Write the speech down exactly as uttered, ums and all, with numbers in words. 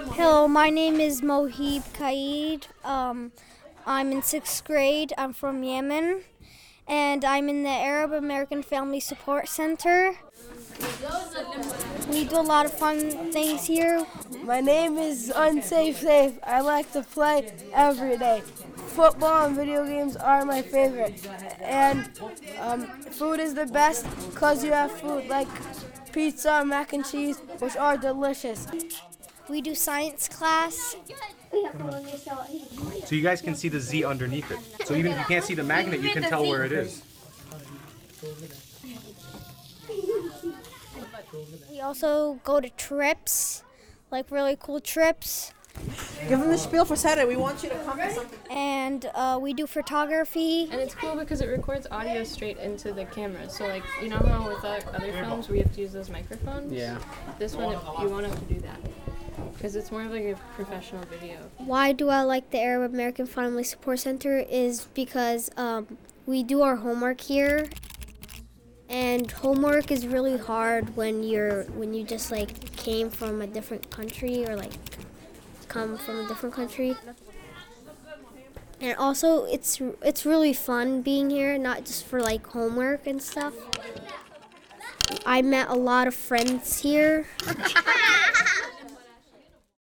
Hello, my name is Mohib Kaid. Um, I'm in sixth grade. I'm from Yemen, and I'm in the Arab American Family Support Center. We do a lot of fun things here. My name is Unsafe Safe. I like to play every day. Football and video games are my favorite. And um, food is the best because you have food like pizza, mac and cheese, which are delicious. We do science class. So you guys can see the Z underneath it. So even if you can't see the magnet, you can tell where it is. We also go to trips, like really cool trips. Give them the spiel for Saturday. We want you to come to something. And uh, we do photography. And it's cool because it records audio straight into the camera. So like, you know how with uh, other films we have to use those microphones? Yeah. This one, you won't have to do that. Because it's more of like a professional video. Why do I like the Arab American Family Support Center is because um, we do our homework here. And homework is really hard when you're when you just like came from a different country or like come from a different country. And also it's it's really fun being here, not just for like homework and stuff. I met a lot of friends here.